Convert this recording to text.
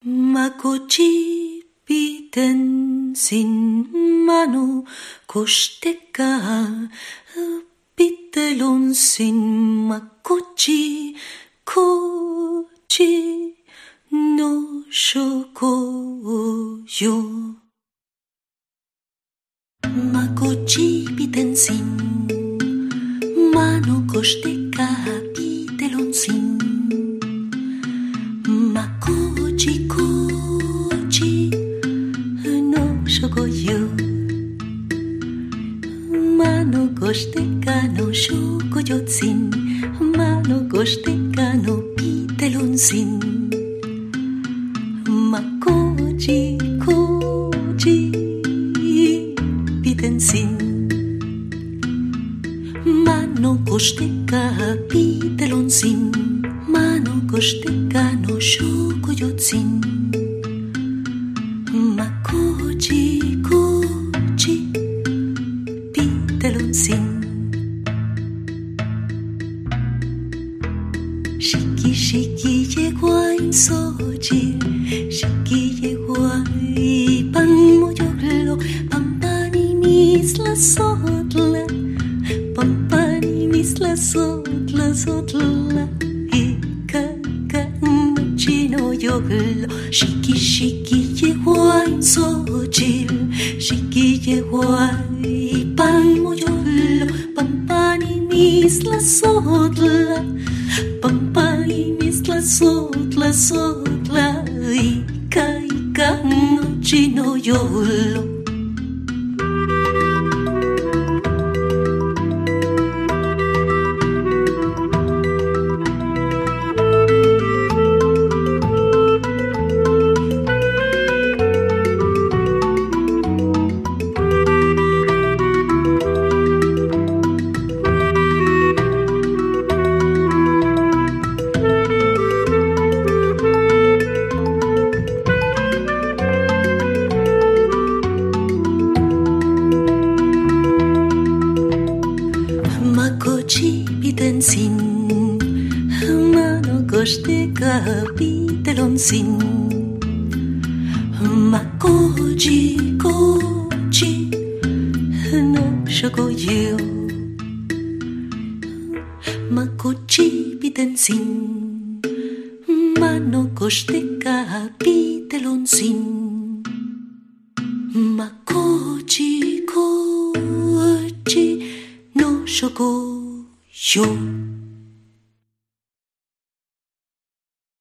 Makochi piten sin mano kosteka pitelon sin makochi kochi no shoko yo. Makochi piten sin mano kosteka pitelon sin makochi kochi no shoko yo. Mano kosteka no shoko yo sin mano kosteka no pitelon sin makochi kochi piten sin mano kosteka pitelon sin mano kosteka no shoko yo sin makochi kochi pitelon sin shiki shiki yeguay sochi shiki yeguay pan moyolo pampani misla sotla pampani misla sotla sotla ikaka chino yolo shiki shiki yeguay sochi shiki yeguay pan moyolo pampani misla sotla pampani misla sotla sotla ika ika no chino yolo. Makochi piten sin mano kosteka pitelon sin makochi kochi no shoko yo. Makochi piten sin mano kosteka pitelon sin makochi kochi no shoko yo.